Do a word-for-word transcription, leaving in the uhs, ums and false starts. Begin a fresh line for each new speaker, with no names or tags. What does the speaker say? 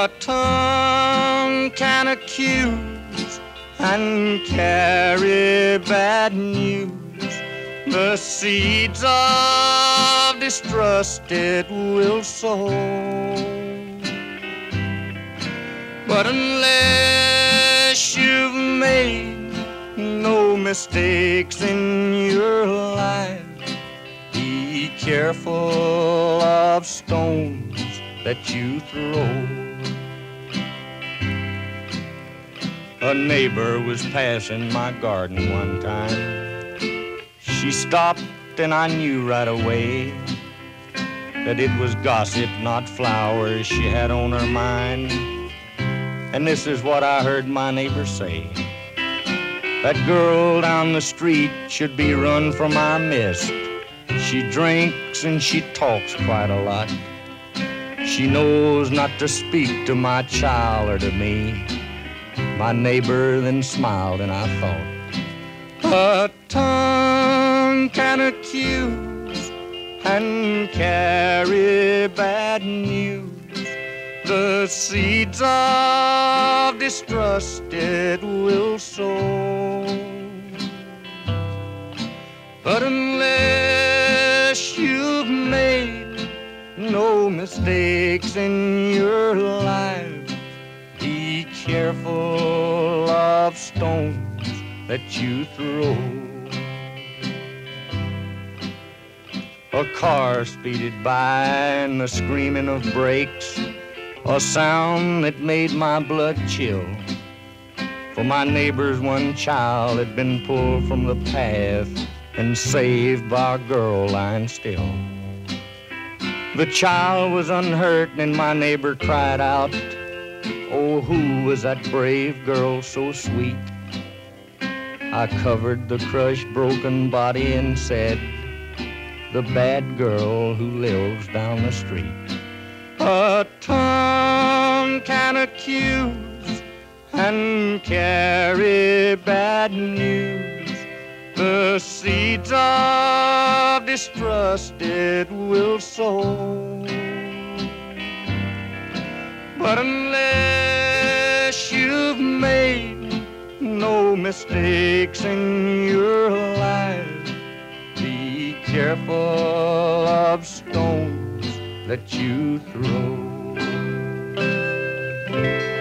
A tongue can accuse and carry bad news. The seeds of distrust it will sow. But unless you've made no mistakes in your life, be careful of stones that you throw. A neighbor was passing my garden one time. She stopped and I knew right away that it was gossip, not flowers, she had on her mind. And this is what I heard my neighbor say: that girl down the street should be run from our midst. She drinks and she talks quite a lot. She knows not to speak to my child or to me. My neighbor then smiled and I thought, a tongue can accuse and carry bad news. The seeds of distrust it will sow. But unless you've made no mistakes in your life, be careful of stones that you throw. A car speeded by and the screaming of brakes, a sound that made my blood chill. For my neighbor's one child had been pulled from the path and saved by a girl lying still. The child was unhurt and my neighbor cried out, oh, who was that brave girl so sweet? I covered the crushed, broken body and said, the bad girl who lives down the street. A tongue can accuse and carry bad news. The seeds of distrust it will sow. But unless you've made no mistakes in your life, be careful of stones that you throw.